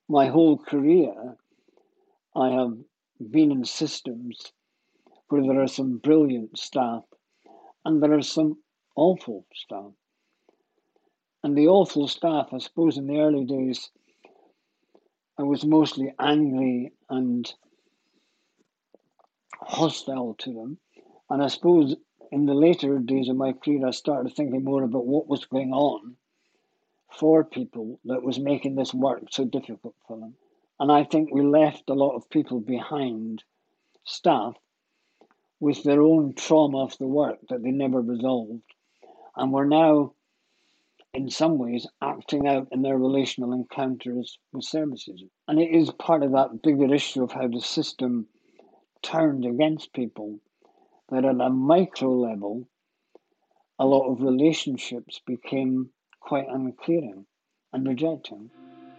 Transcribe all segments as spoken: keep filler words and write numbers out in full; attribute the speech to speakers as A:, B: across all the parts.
A: my whole career, I have been in systems where there are some brilliant staff and there are some awful staff. And the awful staff, I suppose in the early days, I was mostly angry and hostile to them. And I suppose in the later days of my career, I started thinking more about what was going on for people that was making this work so difficult for them. And I think we left a lot of people behind, staff, with their own trauma of the work that they never resolved. And we're now, in some ways, acting out in their relational encounters with services. And it is part of that bigger issue of how the system turned against people, that at a micro level, a lot of relationships became quite uncaring and rejecting.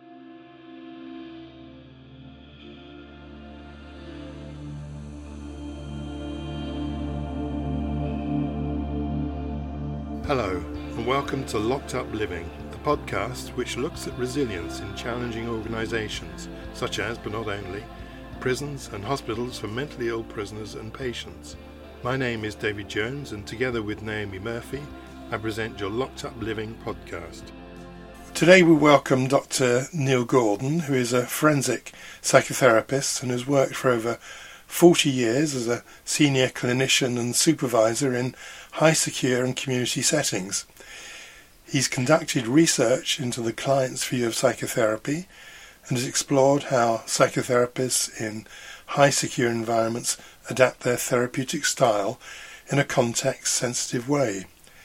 B: Hello, and welcome to Locked Up Living, the podcast which looks at resilience in challenging organisations, such as, but not only, prisons and hospitals for mentally ill prisoners and patients. My name is David Jones, and together with Naomi Murphy, I present your Locked Up Living podcast. Today we welcome Doctor Neil Gordon, who is a forensic psychotherapist and has worked for over forty years as a senior clinician and supervisor in high secure and community settings. He's conducted research into the client's view of psychotherapy and has explored how psychotherapists in high secure environments adapt their therapeutic style in a context-sensitive way.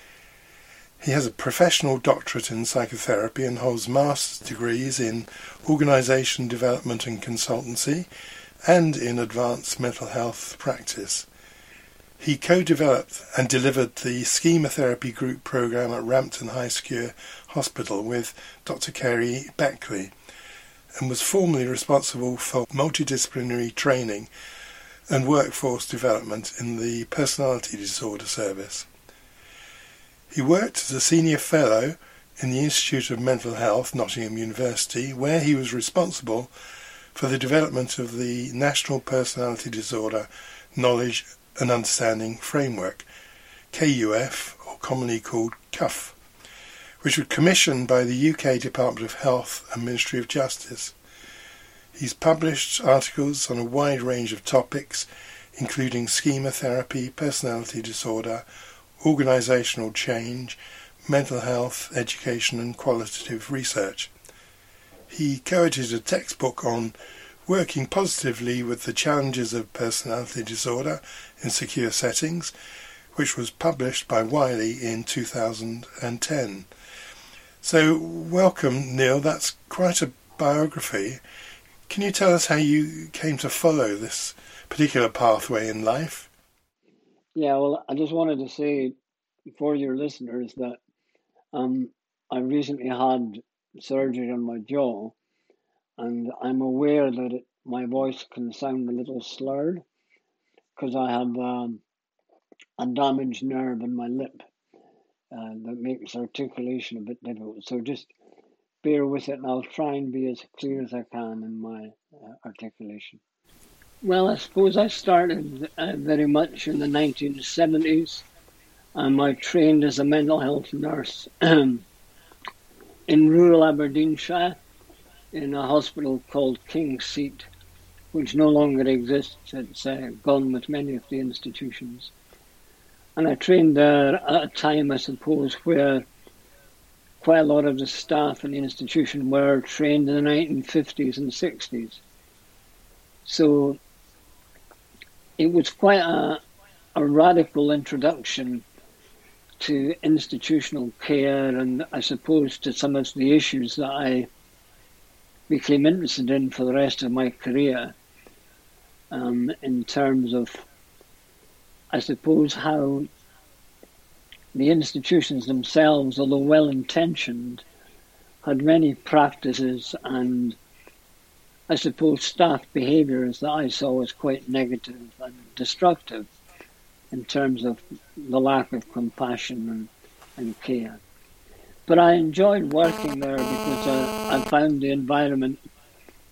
B: He has a professional doctorate in psychotherapy and holds master's degrees in organisation development and consultancy and in advanced mental health practice. He co-developed and delivered the Schema Therapy Group programme at Rampton High Secure Hospital with Doctor Kerry Beckley, and was formerly responsible for multidisciplinary training and workforce development in the Personality Disorder Service. He worked as a senior fellow in the Institute of Mental Health, Nottingham University, where he was responsible for the development of the National Personality Disorder Knowledge and Understanding Framework, K U F, or commonly called C U F, which was commissioned by the U K Department of Health and Ministry of Justice. He's published articles on a wide range of topics, including schema therapy, personality disorder, organisational change, mental health, education and qualitative research. He co-edited a textbook on working positively with the challenges of personality disorder in secure settings, which was published by Wiley in two thousand ten. So, welcome, Neil. That's quite a biography. Can you tell us how you came to follow this particular pathway in life?
A: Yeah, well, I just wanted to say for your listeners that um, I recently had surgery on my jaw, and I'm aware that it, my voice can sound a little slurred because I have um, a damaged nerve in my lip uh, that makes articulation a bit difficult. So just bear with it, and I'll try and be as clear as I can in my uh, articulation. Well, I suppose I started uh, very much in the nineteen seventies, and I trained as a mental health nurse in rural Aberdeenshire in a hospital called King's Seat, which no longer exists. It's uh, gone with many of the institutions. And I trained there at a time, I suppose, where quite a lot of the staff in the institution were trained in the nineteen fifties and sixties. So it was quite a, a radical introduction to institutional care, and I suppose to some of the issues that I became interested in for the rest of my career, um, in terms of, I suppose, how the institutions themselves, although well-intentioned, had many practices and, I suppose, staff behaviours that I saw as quite negative and destructive in terms of the lack of compassion and, and care. But I enjoyed working there because uh, I found the environment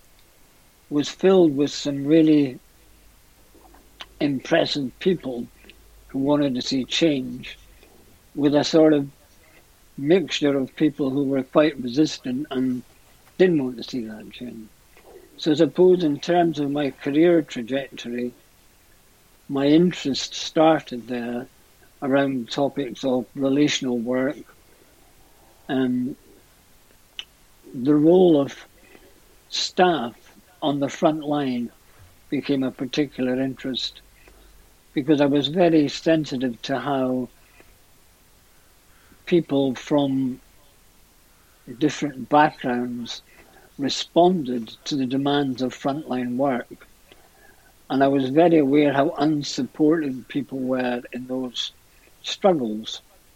A: was filled with some really impressive people who wanted to see change, with a sort of mixture of people who were quite resistant and didn't want to see that change. So I suppose in terms of my career trajectory, my interest started there around topics of relational work, and the role of staff on the front line became a particular interest, because I was very sensitive to how people from different backgrounds responded to the demands of frontline work. And I was very aware how unsupported people were in those struggles.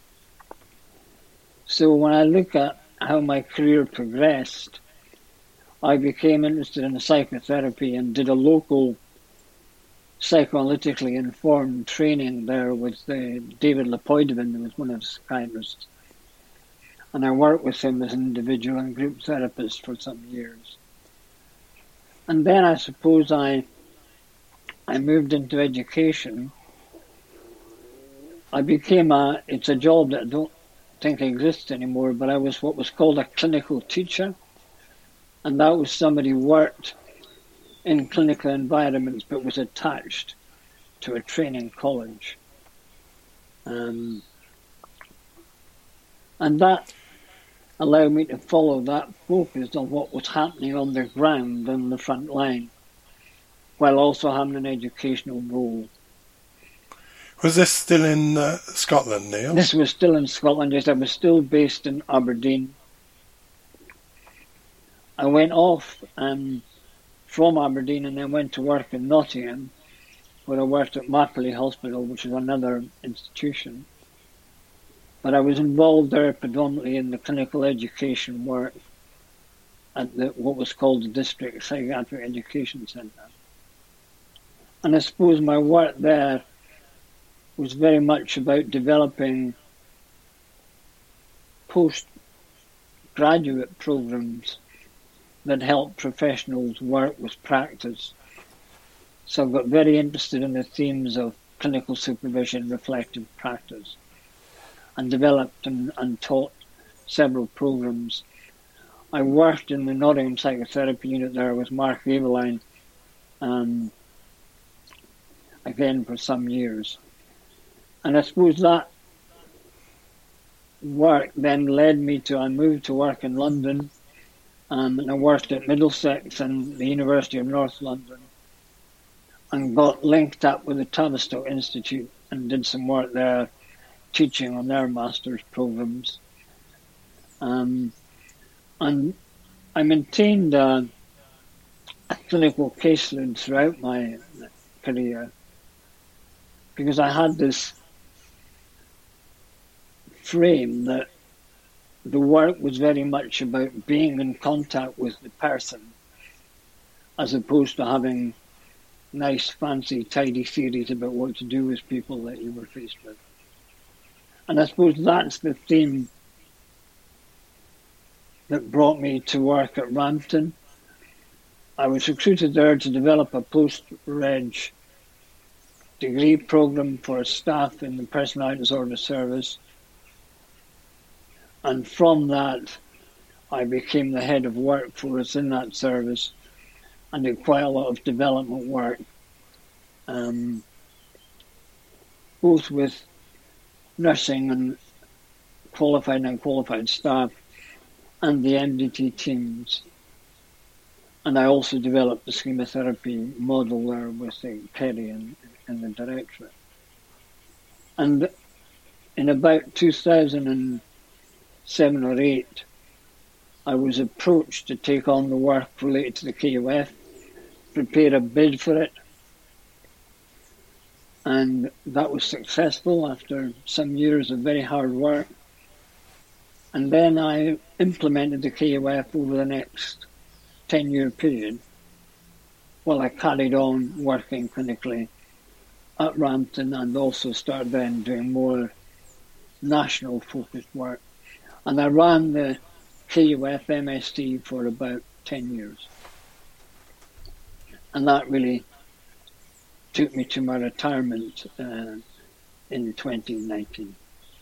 A: So when I look at how my career progressed, I became interested in psychotherapy and did a local psychoanalytically informed training there with uh, David Lepoidevin, who was one of the psychiatrists. And I worked with him as an individual and group therapist for some years. And then I suppose I I moved into education. I became a, it's a job that I don't think exists anymore, but I was what was called a clinical teacher. And that was somebody who worked in clinical environments but was attached to a training college. Um, and that allowed me to follow that focus on what was happening on the ground on the front line, while also having an educational role.
B: Was this still in uh, Scotland, Neil?
A: This was still in Scotland, yes. I was still based in Aberdeen. I went off um, from Aberdeen and then went to work in Nottingham, where I worked at Macaulay Hospital, which is another institution. But I was involved there predominantly in the clinical education work at the, what was called the District Psychiatric Education Centre. And I suppose my work there was very much about developing postgraduate programs that help professionals work with practice. So I got very interested in the themes of clinical supervision, reflective practice, and developed and, and taught several programs. I worked in the Nottingham Psychotherapy Unit there with Mark Eveline, um, again for some years. And I suppose that work then led me to, I moved to work in London, um, and I worked at Middlesex and the University of North London, and got linked up with the Tavistock Institute and did some work there, teaching on their master's programs. Um, and I maintained a, a clinical caseload throughout my career, because I had this frame that the work was very much about being in contact with the person, as opposed to having nice, fancy, tidy theories about what to do with people that you were faced with. And I suppose that's the theme that brought me to work at Rampton. I was recruited there to develop a post-reg degree program for staff in the Personality Disorder Service. And from that, I became the head of workforce in that service and did quite a lot of development work, um, both with nursing and qualified and unqualified staff and the M D T teams. And I also developed the schemotherapy model there with uh, Perry and, and the directorate. And in about two thousand seven or eight, I was approached to take on the work related to the K U F, prepare a bid for it, and that was successful after some years of very hard work. And then I implemented the K U F over the next ten-year period, while I carried on working clinically at Rampton and also started then doing more national focused work. And I ran the K U F M S T for about ten years. and that really took me to my retirement uh, in twenty nineteen.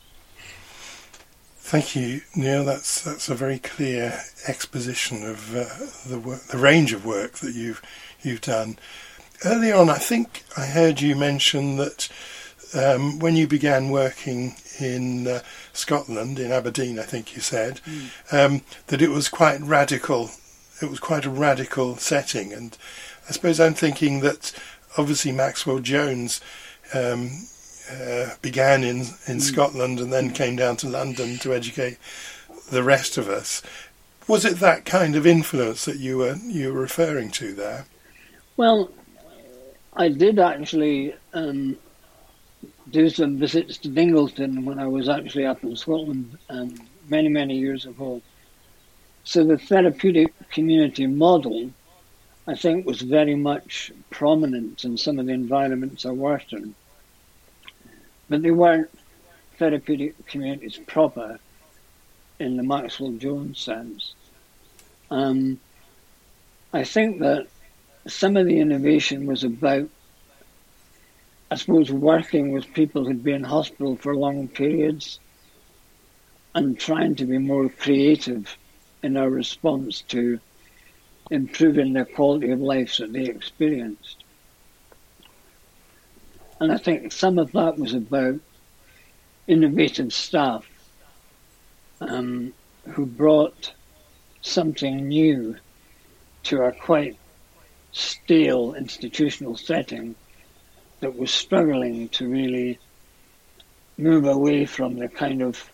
B: Thank you, Neil. That's that's a very clear exposition of uh, the work, the range of work that you've you've done. Early on, I think I heard you mention that um, when you began working in uh, Scotland, in Aberdeen, I think you said, mm. um, that it was quite radical. It was quite a radical setting, and I suppose I'm thinking that obviously Maxwell Jones um, uh, began in, in mm. Scotland and then came down to London to educate the rest of us. Was it that kind of influence that you were you were referring to there?
A: Well, I did actually um, do some visits to Dingleton when I was actually up in Scotland um, many, many years ago. So the therapeutic community model, I think, was very much prominent in some of the environments I worked in. But they weren't therapeutic communities proper in the Maxwell Jones sense. Um, I think that some of the innovation was about, I suppose, working with people who'd been in hospital for long periods and trying to be more creative in our response to improving their quality of life that they experienced. And I think some of that was about innovative staff um, who brought something new to our quite stale institutional setting that was struggling to really move away from the kind of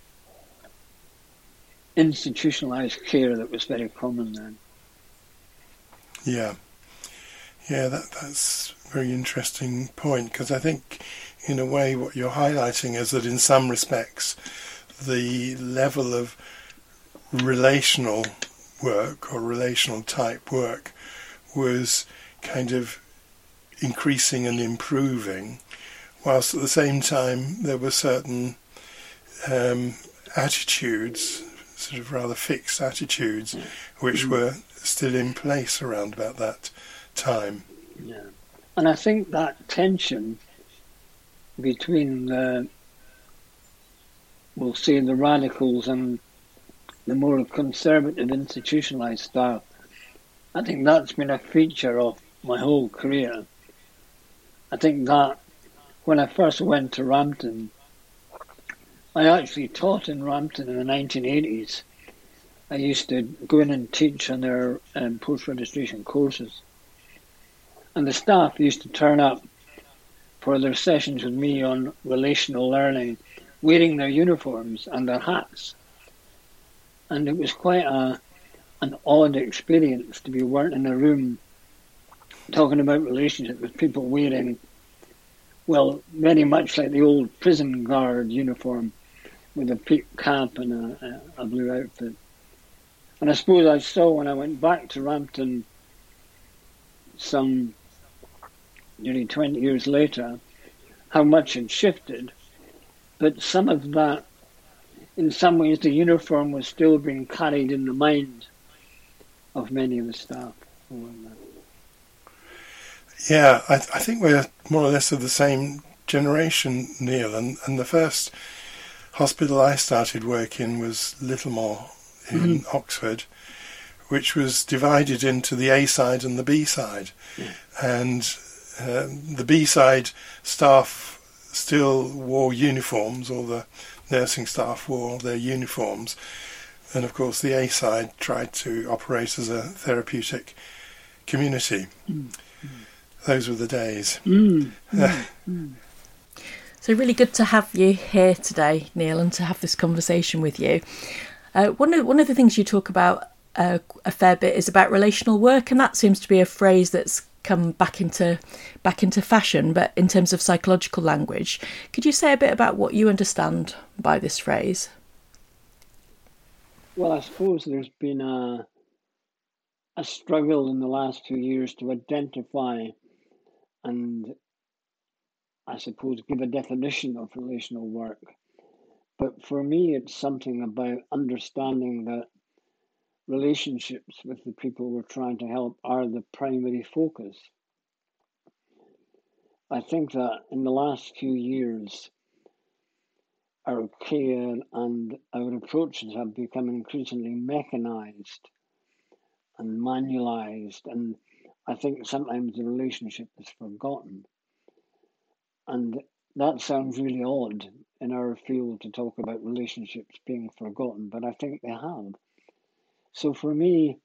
A: institutionalized care that was very common then.
B: Yeah, yeah, that that's a very interesting point, because I think in a way what you're highlighting is that in some respects the level of relational work or relational type work was kind of increasing and improving, whilst at the same time there were certain um, attitudes, sort of rather fixed attitudes, which mm-hmm. were still in place around about that time.
A: Yeah, and I think that tension between the, we'll say, the radicals and the more conservative institutionalized staff, I think that's been a feature of my whole career. I think that when I first went to Rampton, I actually taught in Rampton in the nineteen eighties. I used to go in and teach on their um, post-registration courses. And the staff used to turn up for their sessions with me on relational learning, wearing their uniforms and their hats. And it was quite a an odd experience to be working in a room talking about relationships with people wearing, well, very much like the old prison guard uniform with a peaked cap and a, a, a blue outfit. And I suppose I saw when I went back to Rampton some nearly twenty years later how much had shifted, but some of that, in some ways, the uniform was still being carried in the mind of many of the staff.
B: Yeah, I, I think we're more or less of the same generation, Neil, and, and the first hospital I started work in was Littlemore in mm-hmm. Oxford, which was divided into the A side and the B side. Yeah. And uh, the B side staff still wore uniforms, or the nursing staff wore their uniforms. And of course the A side tried to operate as a therapeutic community. Mm. Those were the days.
A: Mm. Mm. mm.
C: So really good to have you here today, Neil, and to have this conversation with you. Uh, one of one of the things you talk about uh, a fair bit is about relational work, and that seems to be a phrase that's come back into back into fashion. But in terms of psychological language, could you say a bit about what you understand by this phrase?
A: Well, I suppose there's been a a struggle in the last few years to identify and, I suppose, give a definition of relational work. But for me, it's something about understanding that relationships with the people we're trying to help are the primary focus. I think that in the last few years, our care and our approaches have become increasingly mechanized and manualized, and I think sometimes the relationship is forgotten. And that sounds really odd in our field to talk about relationships being forgotten, but I think they have. So for me,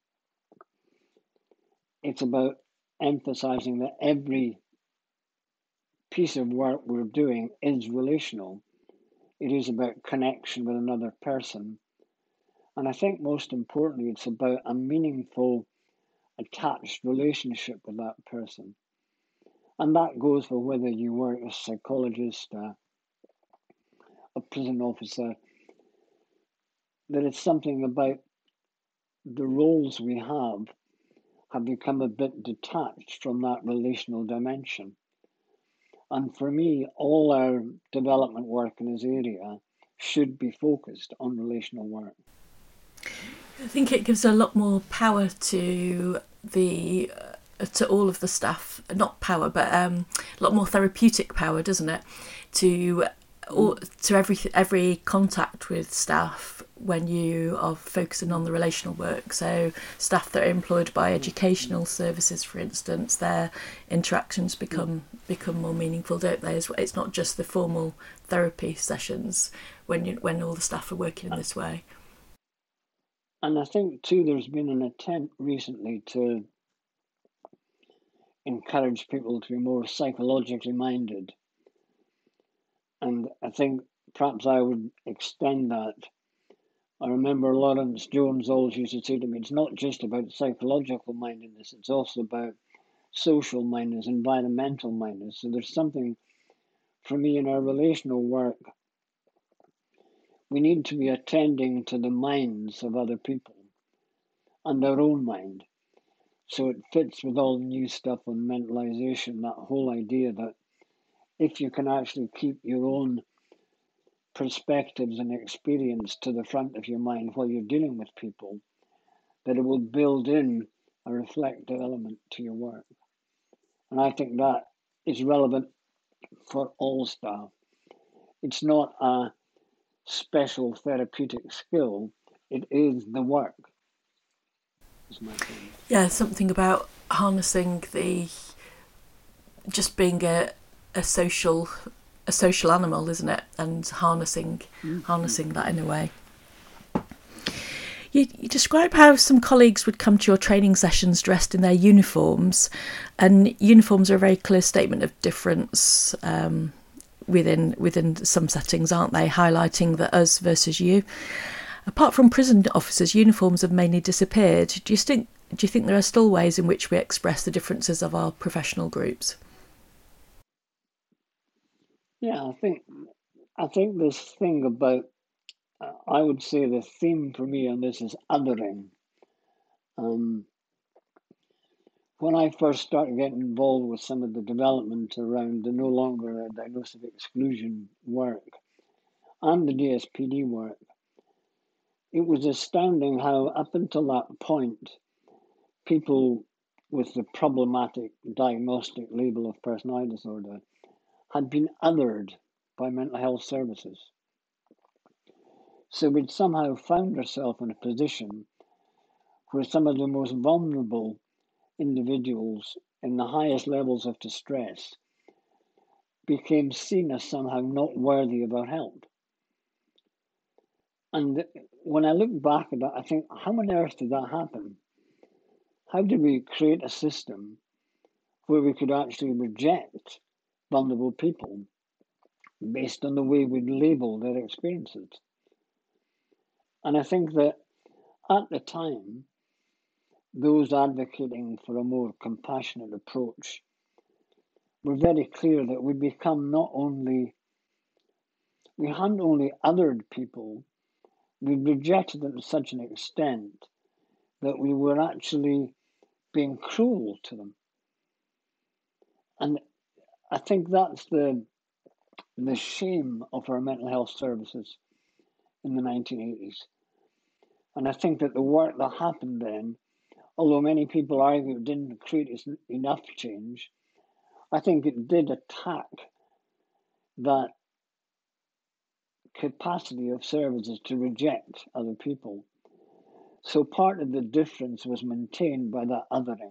A: it's about emphasizing that every piece of work we're doing is relational. It is about connection with another person. And I think most importantly, it's about a meaningful, attached relationship with that person. And that goes for whether you work as a psychologist, a, a prison officer. There is something about the roles we have have become a bit detached from that relational dimension. And for me, all our development work in this area should be focused on relational work.
C: I think it gives a lot more power to the uh, to all of the staff. Not power, but um, a lot more therapeutic power, doesn't it? To all, to every every contact with staff when you are focusing on the relational work. So staff that are employed by educational services, for instance, their interactions become become more meaningful, don't they? It's not just the formal therapy sessions when you, when all the staff are working in this way.
A: And I think too, there's been an attempt recently to encourage people to be more psychologically minded. And I think perhaps I would extend that. I remember Lawrence Jones always used to say to me, it's not just about psychological mindedness, it's also about social mindedness, environmental mindedness. So there's something, for me, in our relational work, we need to be attending to the minds of other people and our own mind. So it fits with all the new stuff on mentalization, that whole idea that if you can actually keep your own perspectives and experience to the front of your mind while you're dealing with people, that it will build in a reflective element to your work. And I think that is relevant for all staff. It's not a special therapeutic skill, it is the work. Is my opinion.
C: Yeah, something about harnessing the just being a a social a social animal, isn't it? And harnessing mm-hmm. harnessing that in a way. You, you describe how some colleagues would come to your training sessions dressed in their uniforms, and uniforms are a very clear statement of difference um, within within some settings, aren't they? Highlighting the us versus you. Apart from prison officers, uniforms have mainly disappeared. Do you think do you think there are still ways in which we express the differences of our professional groups?
A: Yeah, I think I think this thing about uh, I would say the theme for me on this is othering. Um, when I first started getting involved with some of the development around the no longer diagnosis of exclusion work and the D S P D work, it was astounding how up until that point, people with the problematic diagnostic label of personality disorder had been othered by mental health services. So we'd somehow found ourselves in a position where some of the most vulnerable individuals in the highest levels of distress became seen as somehow not worthy of our help. And when I look back at that, I think, how on earth did that happen? How did we create a system where we could actually reject vulnerable people based on the way we'd label their experiences? And I think that at the time, those advocating for a more compassionate approach were very clear that we become not only, we hadn't only othered people, we rejected them to such an extent that we were actually being cruel to them. And I think that's the the shame of our mental health services in the nineteen eighties. And I think that the work that happened then, although many people argue it didn't create enough change, I think it did attack that capacity of services to reject other people. So part of the difference was maintained by that othering.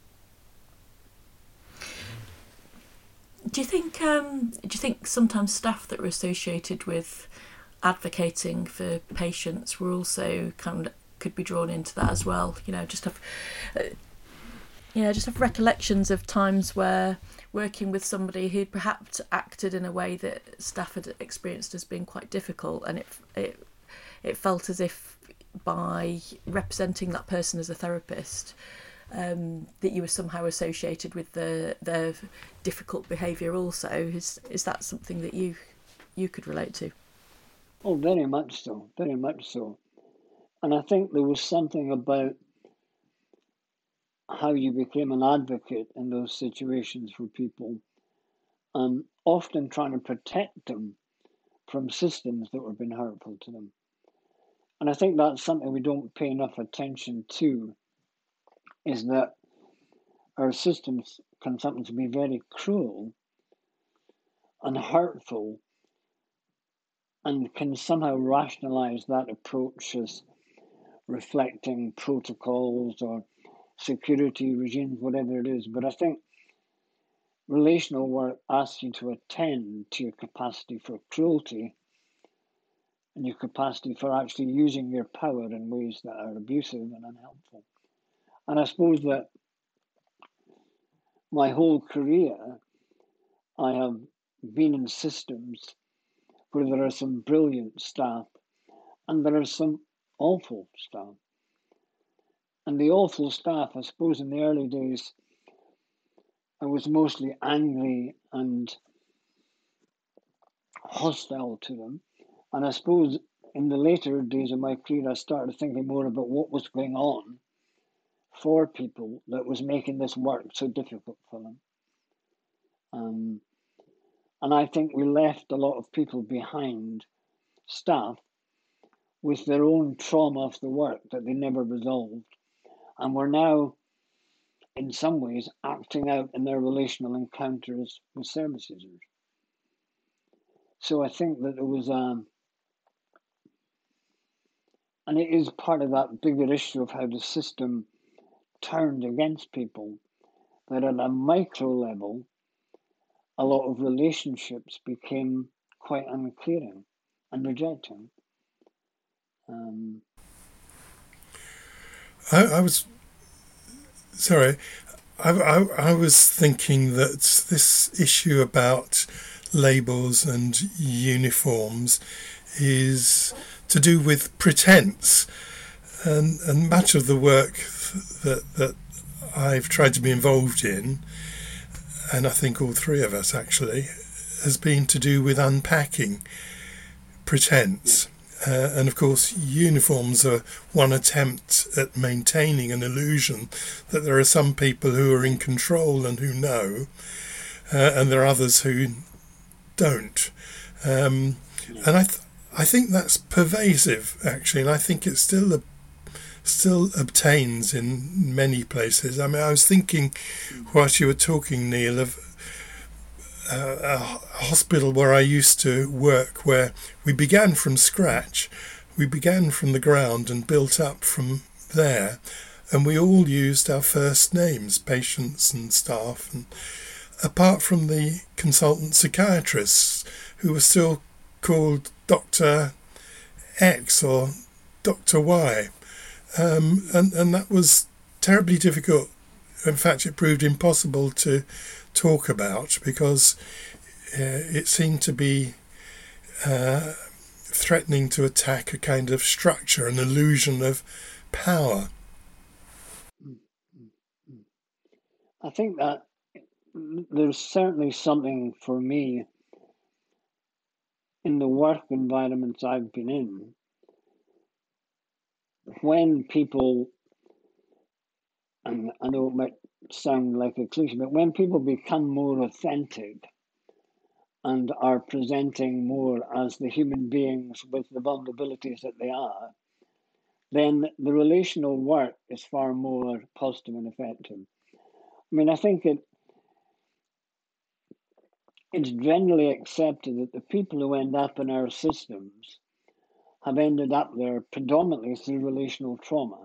C: Do you think um, do you think sometimes staff that were associated with advocating for patients were also kind of could be drawn into that as well? You know, just have uh, you know, just have recollections of times where working with somebody who'd perhaps acted in a way that staff had experienced as being quite difficult, and it it it felt as if by representing that person as a therapist, um, that you were somehow associated with the the difficult behaviour also. Is is that something that you you could relate to?
A: Oh, very much so, very much so. And I think there was something about how you became an advocate in those situations for people, um, often trying to protect them from systems that were being hurtful to them. And I think that's something we don't pay enough attention to, is that our systems can sometimes be very cruel and hurtful, and can somehow rationalize that approach as reflecting protocols or security regimes, whatever it is. But I think relational work asks you to attend to your capacity for cruelty and your capacity for actually using your power in ways that are abusive and unhelpful. And I suppose that my whole career, I have been in systems where there are some brilliant staff and there are some awful staff. And the awful staff, I suppose in the early days, I was mostly angry and hostile to them. And I suppose in the later days of my career, I started thinking more about what was going on for people that was making this work so difficult for them. Um, and I think we left a lot of people behind, staff, with their own trauma of the work that they never resolved. And we're now, in some ways, acting out in their relational encounters with service users. So I think that it was, um, and it is part of that bigger issue of how the system turned against people, that at a micro level, a lot of relationships became quite unclearing and rejecting. Um,
B: I, I was sorry. I, I, I was thinking that this issue about labels and uniforms is to do with pretense, and and much of the work that that I've tried to be involved in, and I think all three of us actually, has been to do with unpacking pretense. Uh, and of course, uniforms are one attempt at maintaining an illusion that there are some people who are in control and who know, uh, and there are others who don't. Um, and I, th- I think that's pervasive, actually, and I think it still a, still obtains in many places. I mean, I was thinking, whilst you were talking, Neil, of Uh, a hospital where I used to work, where we began from scratch, we began from the ground and built up from there, and we all used our first names, patients and staff, and apart from the consultant psychiatrists who were still called Doctor X or Doctor Y, um, and, and that was terribly difficult. In fact, it proved impossible to talk about because uh, it seemed to be uh, threatening to attack a kind of structure, an illusion of power.
A: I think that there's certainly something for me in the work environments I've been in, when people, and I know it might sound like a cliche, but when people become more authentic and are presenting more as the human beings with the vulnerabilities that they are, then the relational work is far more positive and effective. I mean, I think it it's generally accepted that the people who end up in our systems have ended up there predominantly through relational trauma.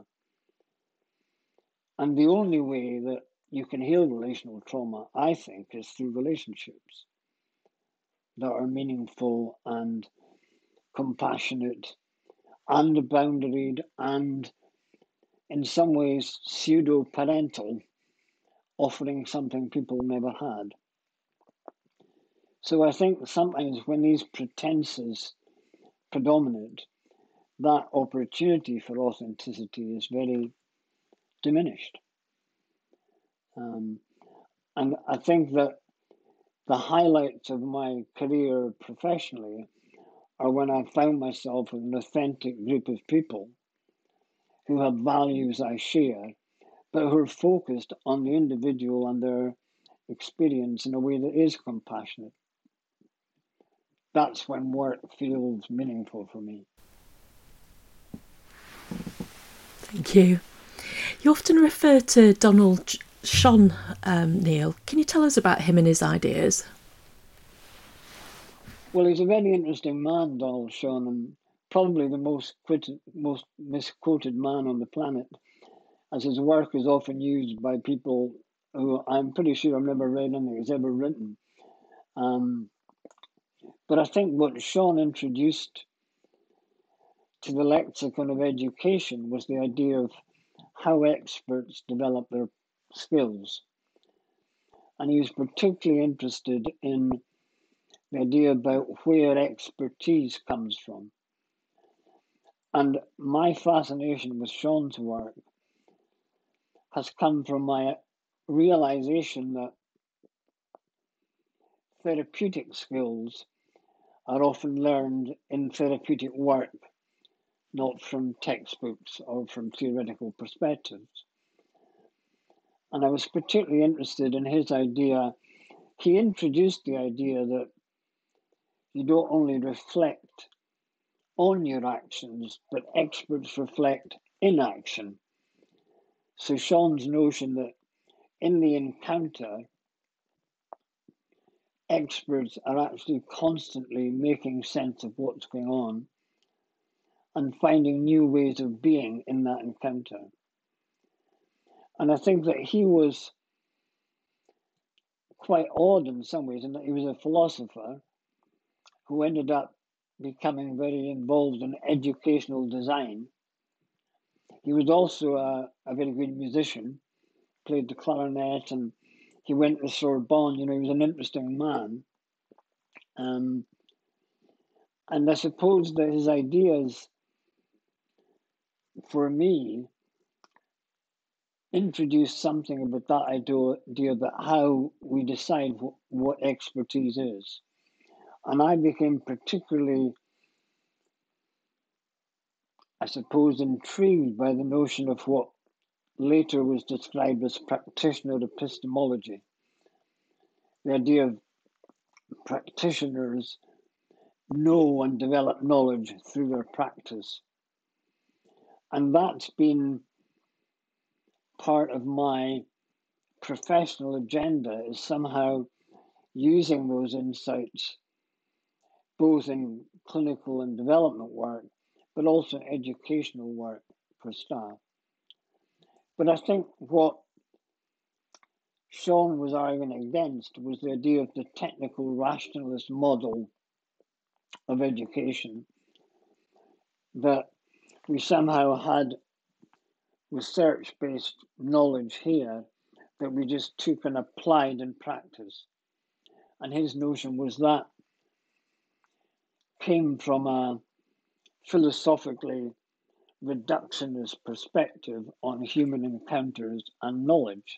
A: And the only way that you can heal relational trauma, I think, is through relationships that are meaningful and compassionate and boundaried and in some ways pseudo-parental, offering something people never had. So I think sometimes when these pretenses predominate, that opportunity for authenticity is very diminished. Um, and I think that the highlights of my career professionally are when I found myself with an authentic group of people who have values I share, but who are focused on the individual and their experience in a way that is compassionate. That's when work feels meaningful for me.
C: Thank you. You often refer to Donald Shon, um, Neil. Can you tell us about him and his ideas?
A: Well, he's a very interesting man, Donald Shon, and probably the most quoted, most misquoted man on the planet, as his work is often used by people who I'm pretty sure I've never read anything he's ever written. Um, but I think what Shon introduced to the lexicon of education was the idea of how experts develop their skills. And he was particularly interested in the idea about where expertise comes from. And my fascination with Shon's work has come from my realization that therapeutic skills are often learned in therapeutic work, not from textbooks or from theoretical perspectives. And I was particularly interested in his idea. He introduced the idea that you don't only reflect on your actions, but experts reflect in action. So Shon's notion that in the encounter, experts are actually constantly making sense of what's going on and finding new ways of being in that encounter. And I think that he was quite odd in some ways in that he was a philosopher who ended up becoming very involved in educational design. He was also a, a very good musician, played the clarinet, and he went to Sorbonne. You know, he was an interesting man. Um, and I suppose that his ideas, for me, introduced something about that idea about how we decide what, what expertise is. And I became particularly, I suppose, intrigued by the notion of what later was described as practitioner epistemology. The idea of practitioners know and develop knowledge through their practice. And that's been part of my professional agenda, is somehow using those insights both in clinical and development work, but also educational work for staff. But I think what Shon was arguing against was the idea of the technical rationalist model of education, that we somehow had research-based knowledge here that we just took and applied in practice. And his notion was that came from a philosophically reductionist perspective on human encounters and knowledge.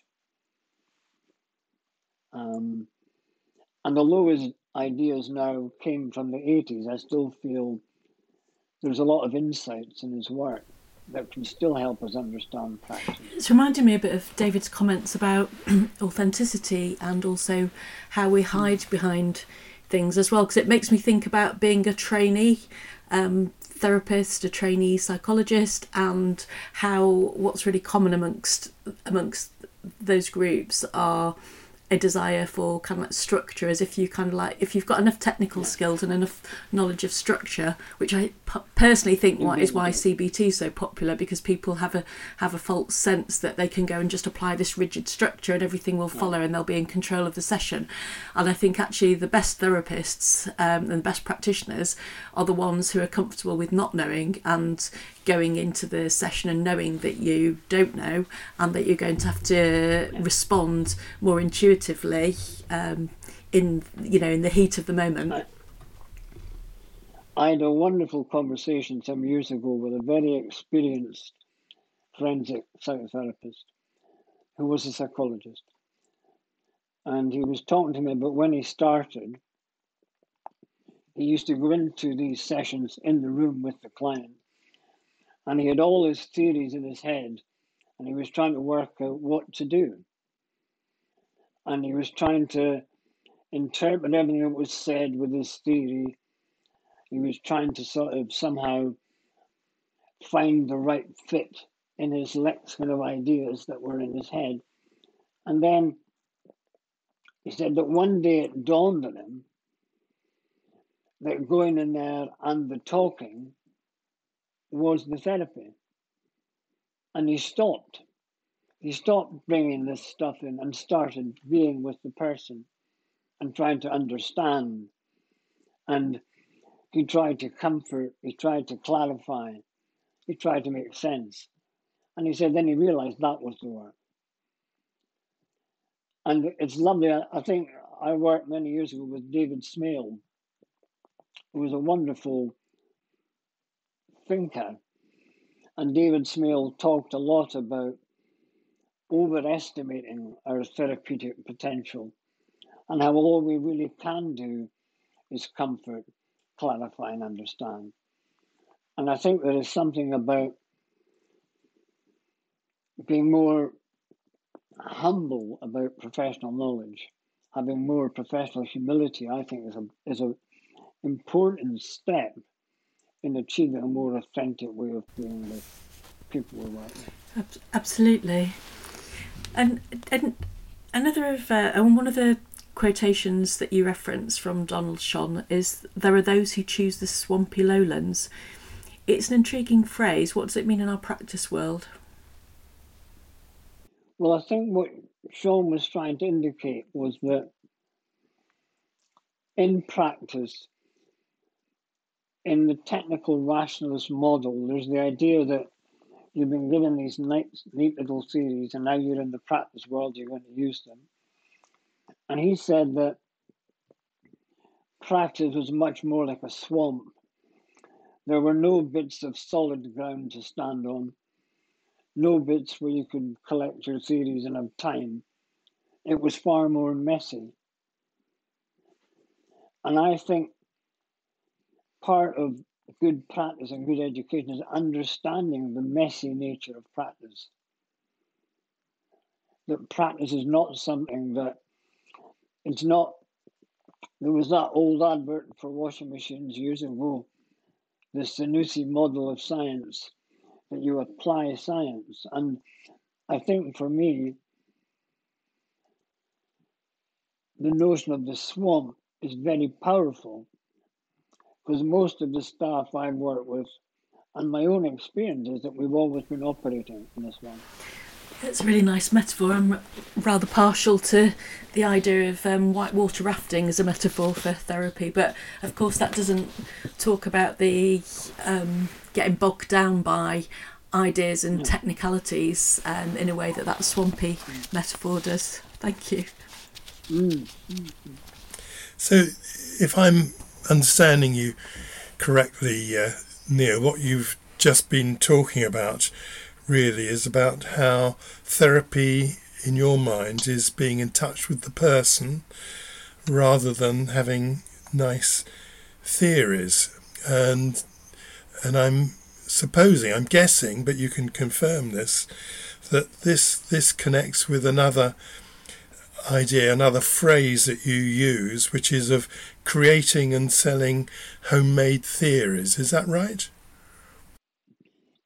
A: Um, and although his ideas now came from the eighties, I still feel there's a lot of insights in his work that can still help us understand practice.
C: It's reminding me a bit of David's comments about authenticity and also how we hide behind things as well, because it makes me think about being a trainee. Um, therapist, a trainee psychologist, and how what's really common amongst amongst those groups are a desire for kind of like structure, as if you kind of like if you've got enough technical skills and enough knowledge of structure, which I p- personally think what is why C B T is so popular, because people have a have a false sense that they can go and just apply this rigid structure and everything will follow and they'll be in control of the session. And I think actually the best therapists um, and the best practitioners are the ones who are comfortable with not knowing and going into the session and knowing that you don't know and that you're going to have to respond more intuitively um, in you know in the heat of the moment.
A: I, I had a wonderful conversation some years ago with a very experienced forensic psychotherapist who was a psychologist, and he was talking to me about when he started. He used to go into these sessions in the room with the client, and he had all his theories in his head, and he was trying to work out what to do. And he was trying to interpret everything that was said with his theory. He was trying to sort of somehow find the right fit in his lexicon of ideas that were in his head. And then he said that one day it dawned on him that going in there and the talking was the therapy. And he stopped. He stopped bringing this stuff in and started being with the person and trying to understand. And he tried to comfort, he tried to clarify, he tried to make sense. And he said then he realized that was the work. And it's lovely. I think I worked many years ago with David Smale, who was a wonderful thinker. And David Smale talked a lot about overestimating our therapeutic potential and how all we really can do is comfort, clarify, and understand. And I think there is something about being more humble about professional knowledge, having more professional humility, I think is a is a important step in achieving a more authentic way of dealing with people we work with.
C: Absolutely. And and another of uh, and one of the quotations that you reference from Donald Shon is, "There are those who choose the swampy lowlands." It's an intriguing phrase. What does it mean in our practice world?
A: Well, I think what Sean was trying to indicate was that in practice, in the technical rationalist model, there's the idea that you've been given these neat, neat little theories and now you're in the practice world, you're going to use them. And he said that practice was much more like a swamp. There were no bits of solid ground to stand on, no bits where you could collect your theories and have time. It was far more messy. And I think part of good practice and good education is understanding the messy nature of practice. That practice is not something that, it's not, there was that old advert for washing machines years ago, the Sanusi model of science, that you apply science. And I think for me, the notion of the swamp is very powerful, because most of the staff I've worked with and my own experience is that we've always been operating in this one.
C: It's a really nice metaphor. I'm rather partial to the idea of um, whitewater rafting as a metaphor for therapy, but of course that doesn't talk about the um, getting bogged down by ideas and technicalities um, in a way that that swampy metaphor does. Thank you.
A: Mm.
B: So if I'm understanding you correctly, uh, Neil, what you've just been talking about really is about how therapy in your mind is being in touch with the person rather than having nice theories. And and I'm supposing, I'm guessing, but you can confirm this, that this this connects with another idea, another phrase that you use, which is of creating and selling homemade theories. Is that right?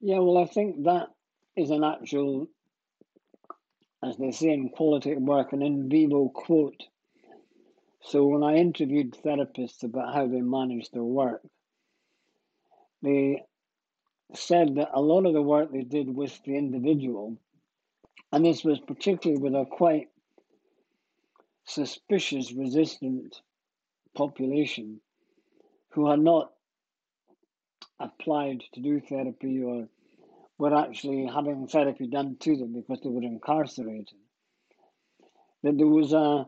A: Yeah, well, I think that is an actual, as they say in qualitative work, an in vivo quote. So when I interviewed therapists about how they manage their work, they said that a lot of the work they did with the individual, and this was particularly with a quite suspicious, resistant population who had not applied to do therapy or were actually having therapy done to them because they were incarcerated, that there was a,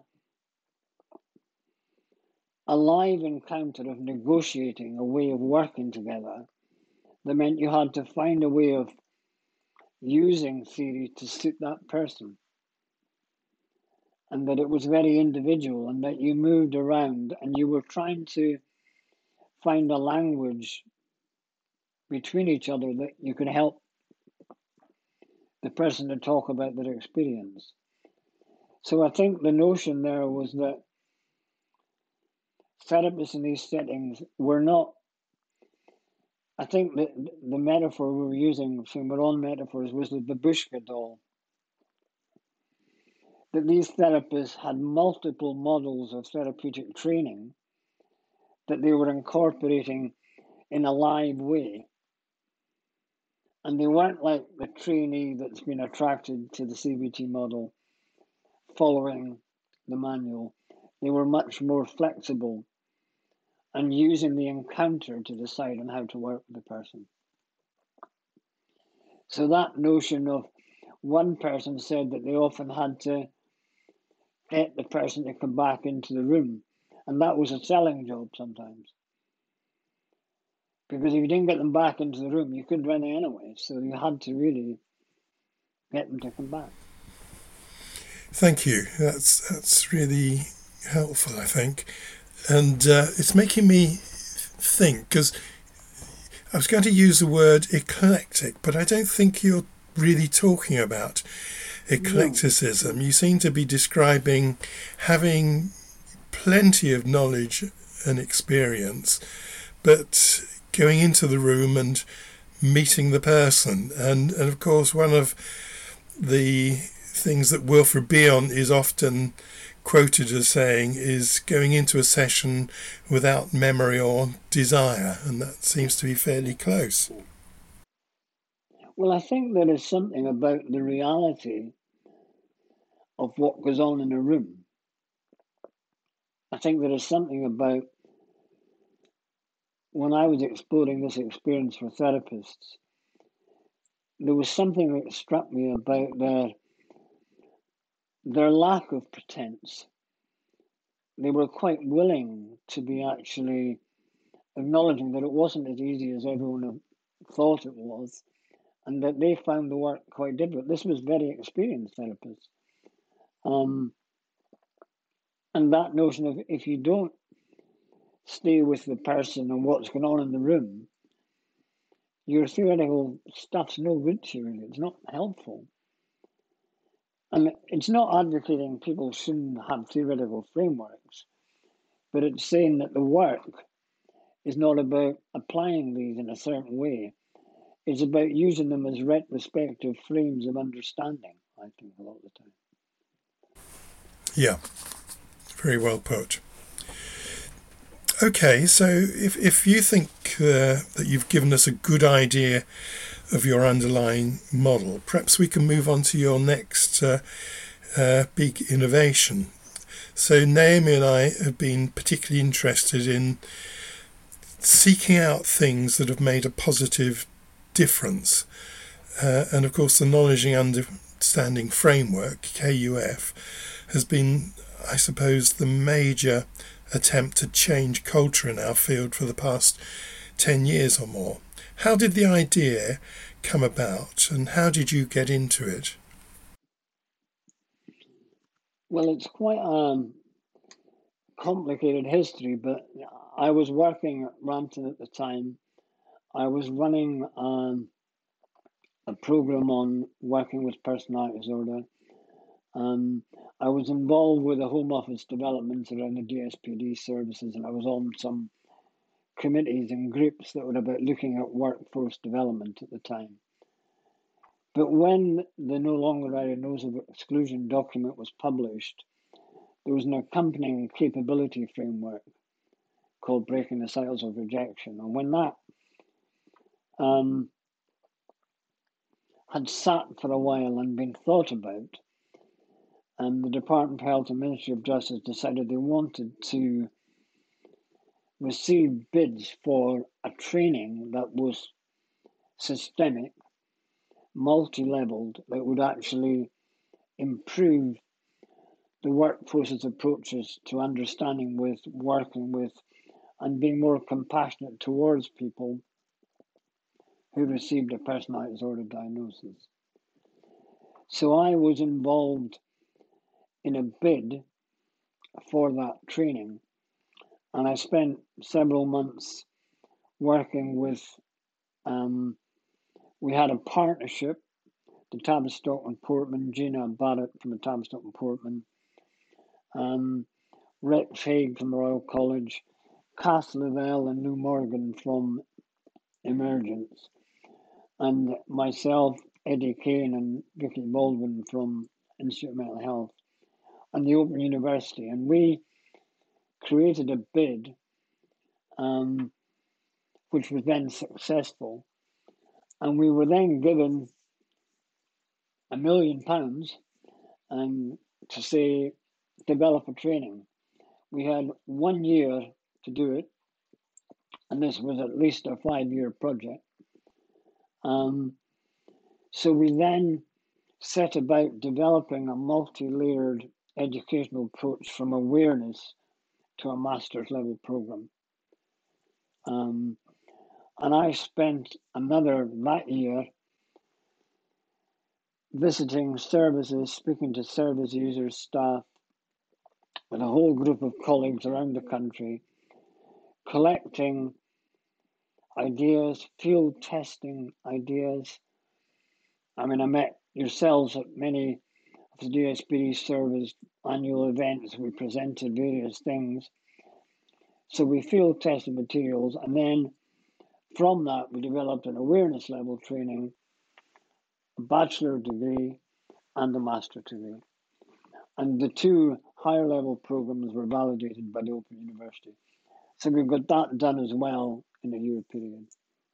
A: a live encounter of negotiating a way of working together that meant you had to find a way of using theory to suit that person, and that it was very individual, and that you moved around and you were trying to find a language between each other that you could help the person to talk about their experience. So I think the notion there was that therapists in these settings were not, I think that the metaphor we were using from our own metaphors was the babushka doll. That these therapists had multiple models of therapeutic training that they were incorporating in a live way. And they weren't like the trainee that's been attracted to the C B T model following the manual. They were much more flexible and using the encounter to decide on how to work with the person. So that notion of, one person said that they often had to get the person to come back into the room, and that was a selling job sometimes. Because if you didn't get them back into the room, you couldn't do anything anyway. So you had to really get them to come back.
B: Thank you. That's that's really helpful, I think. And uh, it's making me think, because I was going to use the word eclectic, but I don't think you're really talking about eclecticism. No. You seem to be describing having plenty of knowledge and experience, but going into the room and meeting the person. And, and of course, one of the things that Wilfred Bion is often quoted as saying is going into a session without memory or desire, and that seems to be fairly close.
A: Well, I think there is something about the reality of what goes on in a room. I think there is something about, when I was exploring this experience for therapists, there was something that struck me about their their lack of pretense. They were quite willing to be actually acknowledging that it wasn't as easy as everyone thought it was, and that they found the work quite difficult. This was very experienced therapists. Um, and that notion of, if you don't stay with the person and what's going on in the room, your theoretical stuff's no good to you, really. It's not helpful. And it's not advocating people shouldn't have theoretical frameworks, but it's saying that the work is not about applying these in a certain way. It's about using them as retrospective frames of understanding, I think, a lot of the time.
B: Yeah, very well put. Okay, so if, if you think uh, that you've given us a good idea of your underlying model, perhaps we can move on to your next uh, uh, big innovation. So Naomi and I have been particularly interested in seeking out things that have made a positive difference. Uh, and of course, the Knowledge and Understanding Framework, K U F, has been, I suppose, the major attempt to change culture in our field for the past ten years or more. How did the idea come about, and how did you get into it?
A: Well, it's quite a complicated history, but I was working at Rampton at the time. I was running um, a program on working with personality disorder. Um, I was involved with the Home Office developments around the D S P D services, and I was on some committees and groups that were about looking at workforce development at the time. But when the No Longer Irish Knows of Exclusion document was published, there was an accompanying capability framework called Breaking the Cycles of Rejection. And when that um, had sat for a while and been thought about, and the Department of Health and Ministry of Justice decided they wanted to receive bids for a training that was systemic, multi-leveled, that would actually improve the workforce's approaches to understanding with, working with, and being more compassionate towards people who received a personality disorder diagnosis. So I was involved in a bid for that training, and I spent several months working with, um, we had a partnership, the Tavistock and Portman, Gina Barrett from the Tavistock and Portman, um, Rick Haig from the Royal College, Cass Lavelle and Lou Morgan from Emergence, and myself, Eddie Kane and Vicky Baldwin from Institute of Mental Health, and the Open University. And we created a bid, um, which was then successful. And we were then given a million pounds um, to say, develop a training. We had one year to do it, and this was at least a five-year project. Um, so we then set about developing a multi-layered educational approach from awareness to a master's level program. Um, and I spent another that year visiting services, speaking to service users, staff, with a whole group of colleagues around the country, collecting ideas, field testing ideas. I mean, I met yourselves at many of the D S B D service annual events. We presented various things. So we field tested materials, and then from that we developed an awareness level training, a bachelor degree and a master degree. And the two higher level programs were validated by the Open University. So we've got that done as well in a year period.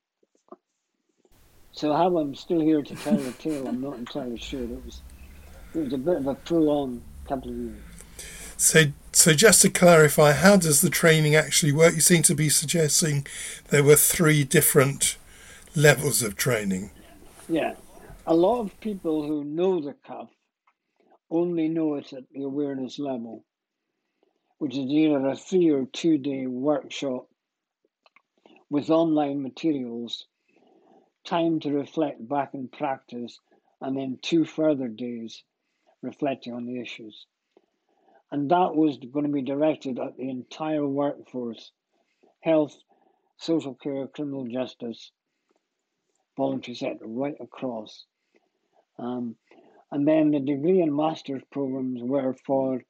A: So how I'm still here to tell the tale, I'm not entirely sure. It was it was a bit of a full-on couple of years.
B: So, so just to clarify, how does the training actually work? You seem to be suggesting there were three different levels of training.
A: Yeah. A lot of people who know the C A F only know it at the awareness level, which is either a three or two day workshop with online materials, time to reflect back and practice, and then two further days reflecting on the issues. And that was going to be directed at the entire workforce: health, social care, criminal justice, voluntary sector, right across. Um, and then the degree and master's programs were for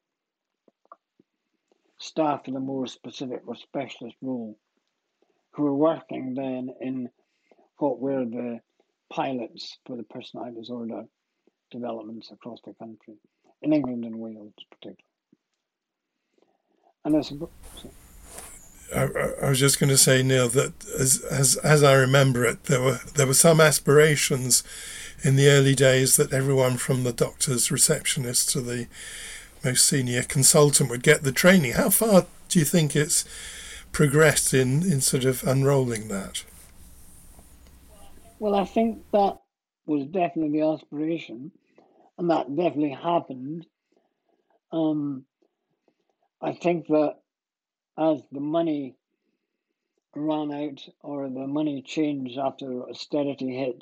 A: staff in a more specific or specialist role, who were working then in what were the pilots for the personality disorder developments across the country, in England and Wales particularly. And I suppose,
B: I, I was just going to say, Neil, that as, as as I remember it, there were there were some aspirations in the early days that everyone from the doctor's receptionist to the most senior consultant would get the training. How far do you think it's progressed in, in sort of unrolling that?
A: Well, I think that was definitely the aspiration, and that definitely happened. Um, I think that as the money ran out, or the money changed after austerity hit,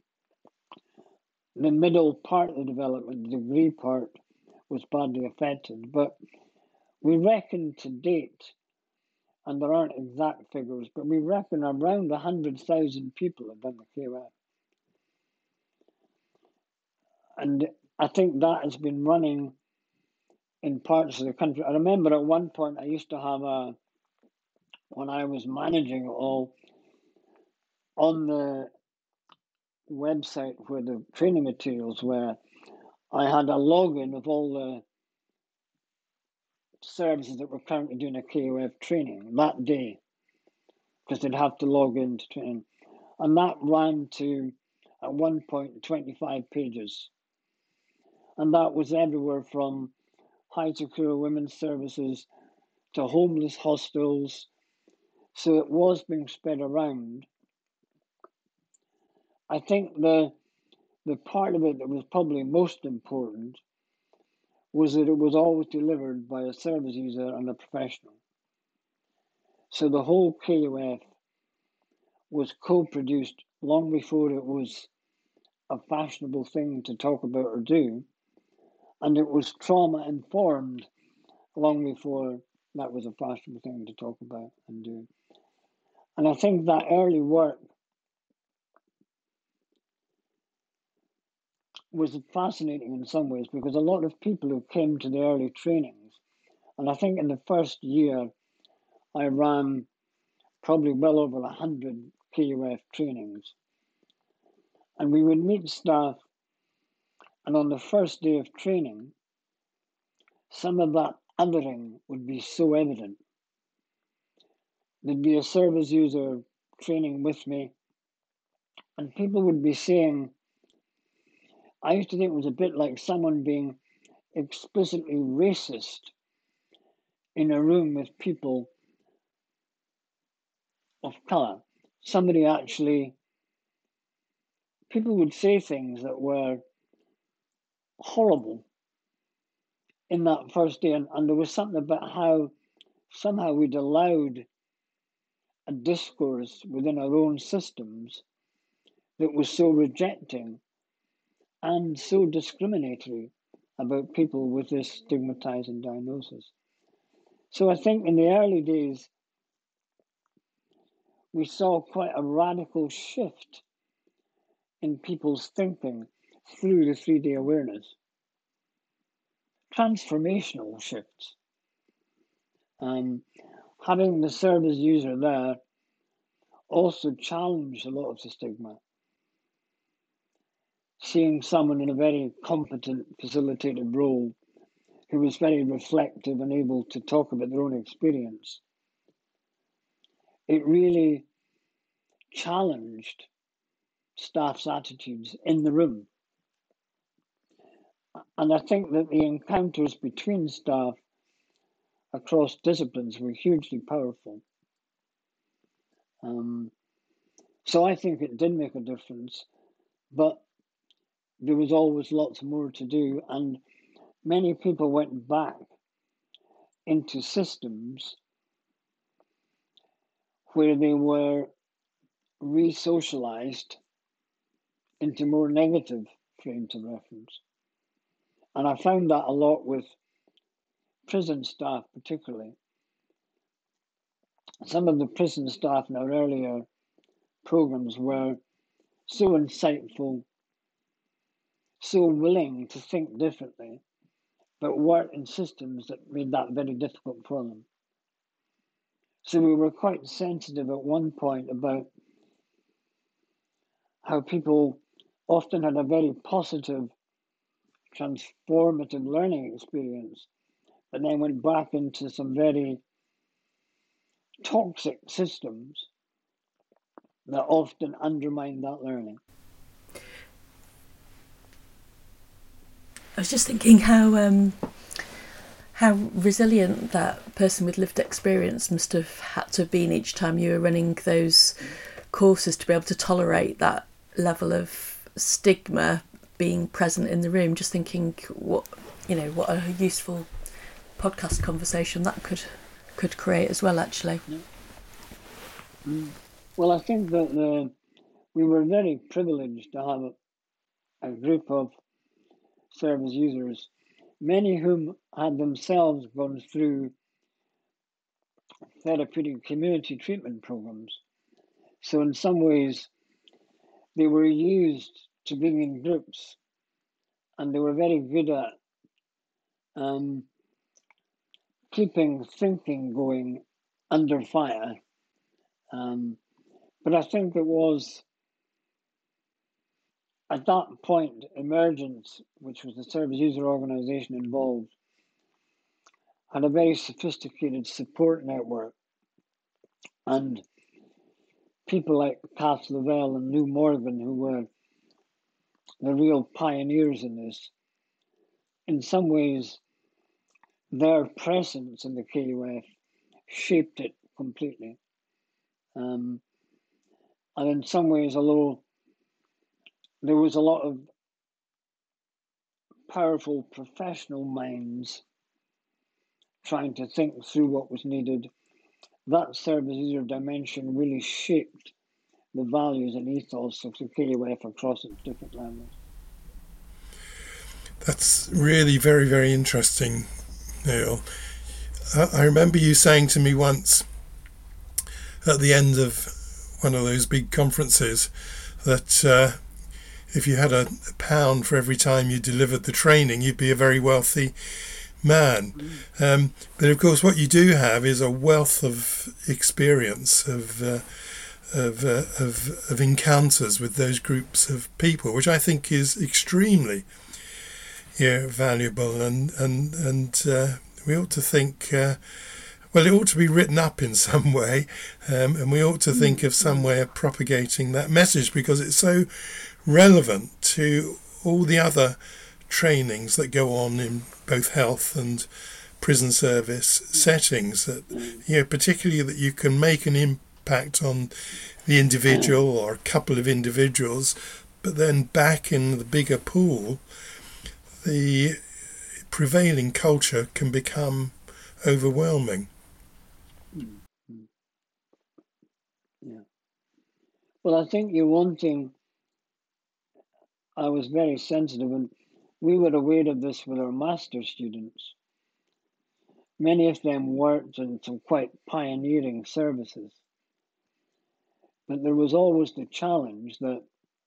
A: the middle part of the development, the degree part, was badly affected. But we reckon to date, and there aren't exact figures, but we reckon around one hundred thousand people have done the K O F. And I think that has been running in parts of the country. I remember at one point I used to have a when I was managing it all, on the website where the training materials were, I had a login of all the services that were currently doing a K O F training that day, because they'd have to log into training. And that ran to, at one point, twenty-five pages. And that was everywhere from high secure women's services to homeless hostels. So it was being spread around. I think the the part of it that was probably most important was that it was always delivered by a service user and a professional. So the whole K O F was co-produced long before it was a fashionable thing to talk about or do, and it was trauma-informed long before that was a fashionable thing to talk about and do. And I think that early work was fascinating in some ways, because a lot of people who came to the early trainings, and I think in the first year I ran probably well over a hundred K O F trainings, and we would meet staff, and on the first day of training, some of that othering would be so evident. There'd be a service user training with me, and people would be saying, I used to think it was a bit like someone being explicitly racist in a room with people of colour. Somebody actually, people would say things that were horrible in that first day, and, and there was something about how somehow we'd allowed a discourse within our own systems that was so rejecting and so discriminatory about people with this stigmatizing diagnosis. So I think in the early days, we saw quite a radical shift in people's thinking through the three-day awareness. Transformational shifts. Um, having the service user there also challenged a lot of the stigma. Seeing someone in a very competent, facilitated role who was very reflective and able to talk about their own experience, it really challenged staff's attitudes in the room. And I think that the encounters between staff across disciplines were hugely powerful. Um, so I think it did make a difference, but there was always lots more to do, and many people went back into systems where they were re-socialized into more negative frames of reference. And I found that a lot with prison staff particularly. Some of the prison staff in our earlier programs were so insightful, so willing to think differently, but worked in systems that made that very difficult for them. So we were quite sensitive at one point about how people often had a very positive, transformative learning experience, but then went back into some very toxic systems that often undermine that learning.
C: I was just thinking how um, how resilient that person with lived experience must have had to have been each time you were running those courses to be able to tolerate that level of stigma being present in the room. Just thinking what you know what a useful podcast conversation that could could create as well, actually.
A: Yeah. Mm. Well, I think that the, we were very privileged to have a, a group of service users, many whom had themselves gone through therapeutic community treatment programs. So in some ways, they were used to bring in groups, and they were very good at um, keeping thinking going under fire. Um, but I think it was at that point, Emergence, which was the service user organisation involved, had a very sophisticated support network. And people like Kath Lavelle and Lou Morgan, who were the real pioneers in this, in some ways, their presence in the K U F shaped it completely. Um, and in some ways, although there was a lot of powerful professional minds trying to think through what was needed, that service user dimension really shaped the values and ethos of the K U F across its different levels.
B: That's really very, very interesting, Neil. I remember you saying to me once at the end of one of those big conferences that uh, if you had a pound for every time you delivered the training, you'd be a very wealthy man. Mm. Um, but of course, what you do have is a wealth of experience of uh, of, uh, of of encounters with those groups of people, which I think is extremely yeah, valuable, and and and uh, we ought to think. Uh, Well, it ought to be written up in some way, um, and we ought to think of some way of propagating that message, because it's so relevant to all the other trainings that go on in both health and prison service settings, that, you know, particularly that you can make an impact on the individual or a couple of individuals, but then back in the bigger pool, the prevailing culture can become overwhelming.
A: Yeah. Well, I think you're wanting, I was very sensitive, and we were aware of this with our master students. Many of them worked in some quite pioneering services. But there was always the challenge that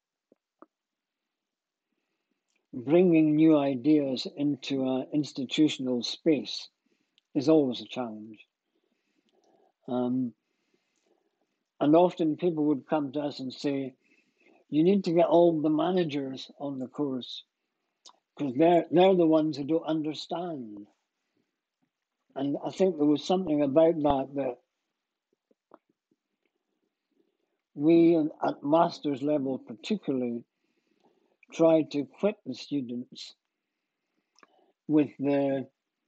A: bringing new ideas into an institutional space is always a challenge. Um, and often people would come to us and say, you need to get all the managers on the course, because they're, they're the ones who don't understand. And I think there was something about that that we at master's level particularly tried to equip the students with the,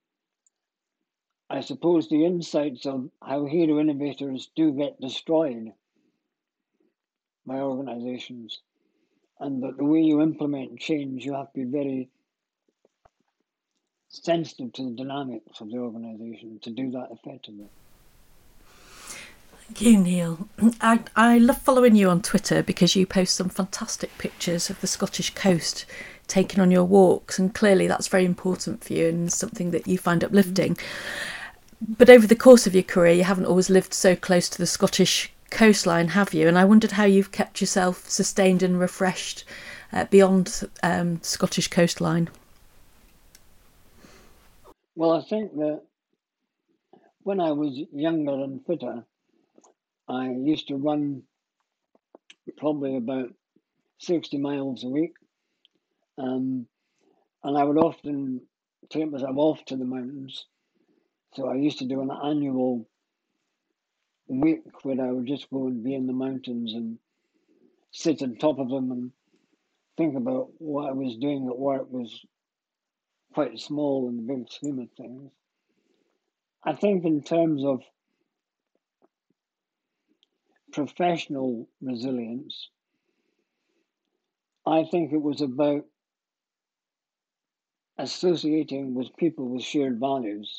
A: I suppose, the insights of how hero innovators do get destroyed by organizations, and that the way you implement change, you have to be very sensitive to the dynamics of the organization to do that effectively.
C: Thank you, Neil. I, I love following you on Twitter because you post some fantastic pictures of the Scottish coast taken on your walks, and clearly that's very important for you and something that you find uplifting. But over the course of your career, you haven't always lived so close to the Scottish coastline, have you? And I wondered how you've kept yourself sustained and refreshed uh, beyond um, Scottish coastline.
A: Well, I think that when I was younger and fitter, I used to run probably about sixty miles a week. Um, and I would often take myself off to the mountains. So I used to do an annual week where I would just go and be in the mountains and sit on top of them and think about what I was doing at work was quite small in the big scheme of things. I think in terms of professional resilience, I think it was about associating with people with shared values.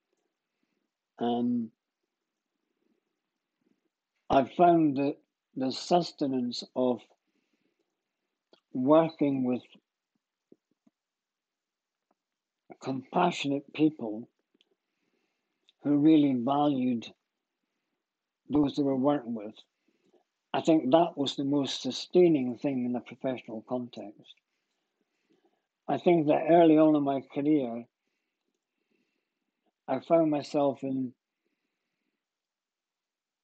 A: Um, I've found that the sustenance of working with compassionate people who really valued those they were working with, I think that was the most sustaining thing in a professional context. I think that early on in my career, I found myself in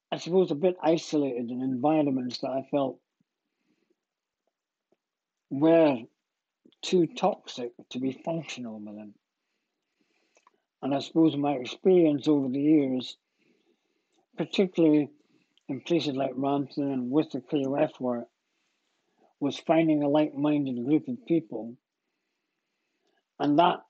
A: I suppose, a bit isolated in environments that I felt were too toxic to be functional within. And I suppose my experience over the years, particularly in places like Ramsden and with the K O F work, was finding a like-minded group of people, and that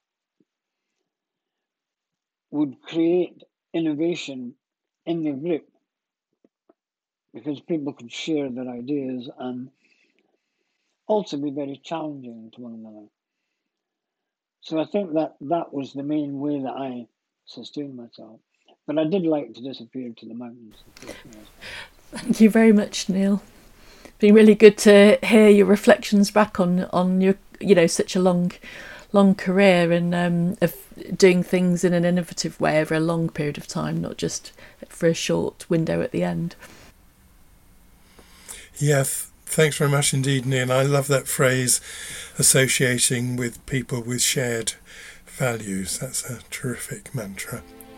A: would create innovation in the group because people could share their ideas and also be very challenging to one another. So I think that that was the main way that I sustained myself. But I did like to disappear to the mountains.
C: Thank you very much, Neil. It's been really good to hear your reflections back on, on your, you know, such a long, long career and um, of doing things in an innovative way over a long period of time, not just for a short window at the end.
B: Yeah, th- thanks very much indeed, Neil. I love that phrase, associating with people with shared values. That's a terrific mantra.